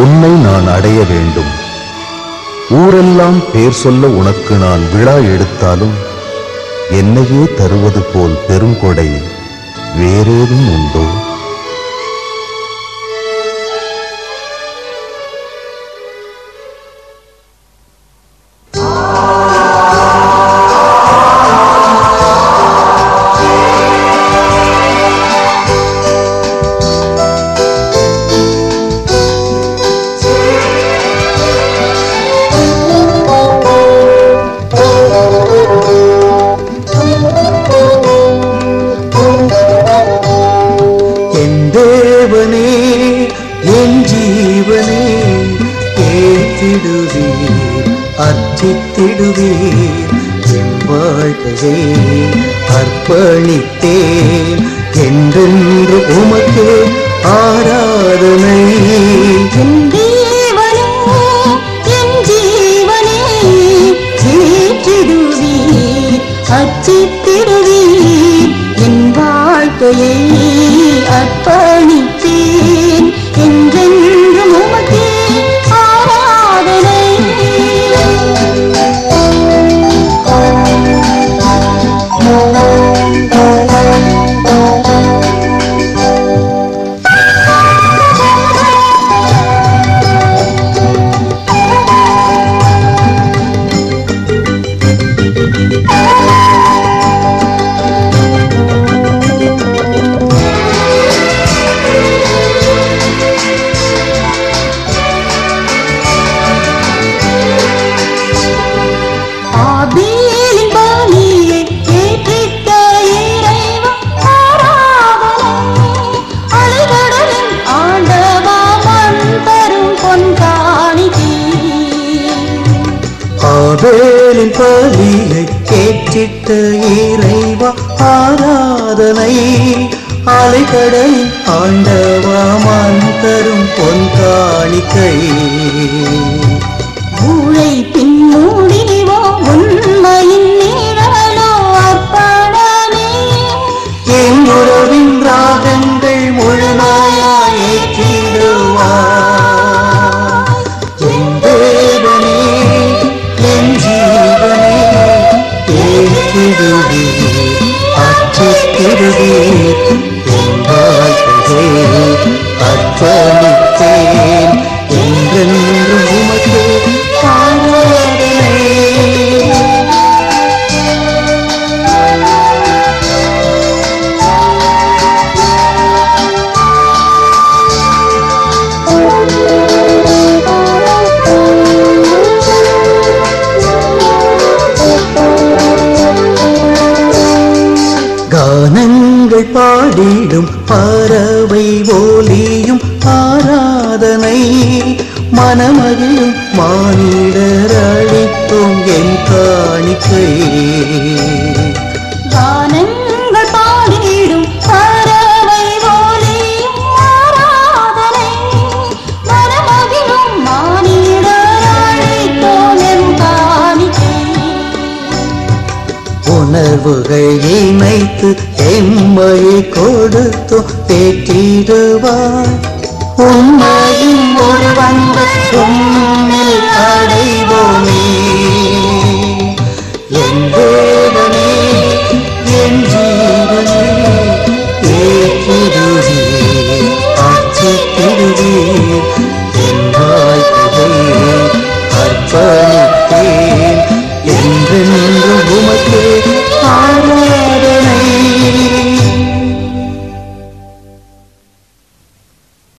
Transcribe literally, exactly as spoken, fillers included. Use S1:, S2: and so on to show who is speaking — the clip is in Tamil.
S1: உன்னை நான் அடைய வேண்டும். ஊரெல்லாம் பேர் சொல்ல உனக்கு நான் விழா எடுத்தாலும் என்னையே தருவது போல் பெருங்கொடை வேறேதும் உண்டோ?
S2: அர்ச்சித்திடுவீர் என் வாழ்க்கையை அர்ப்பணித்தேன் என்றென்று உமக்கே ஆராதனை.
S3: என் தேவனே என் ஜீவனே ஏற்றிடுவீர் அர்ச்சித்திடுவீர் என் வாழ்க்கையை அர்ப்பணித்தேன் என்றென்று உமக்கே ஆராதனை.
S2: ஆபேலின் பலியை கேட்டிட்ட இறைவா ஆராதனை. அலைகடலின் ஆண்டவா மண் தரும் பொன் காணிக்கை.
S3: உழைப்பின் முடிவோ உண்மையின் நிழலோ அர்ப்பணமே.
S2: என் உறவின் ராகங்கள் முழுமையாய் ஏற்றிடுவார். என் தேவனே என் ஜீவனே ஏற்றிடுவீர் அர்ச்சித்திடுவீர் என் வாழ்க்கையை அர்ப்பணித்தேன் என்றென்று உமக்கே ஆராதனை. கானங்கள் பாடிடும் பறவை ஒலியும் ஆராதனை. மனமகிழும் மானிடர் அளித்தோம் என் காணிக்கை.
S3: கானங்கள் பாடிடும் பறவை ஒலியும் ஆராதனை. மனமகிழும் மானிடர் அளித்தோம் என் காணிக்கை.
S2: உணர்வுகள் இணைத்து எம்மையை கொடுத்து தேற்றிடுவார். உண்மையும் ஒரு வந்து உம்மில் அடைவோம்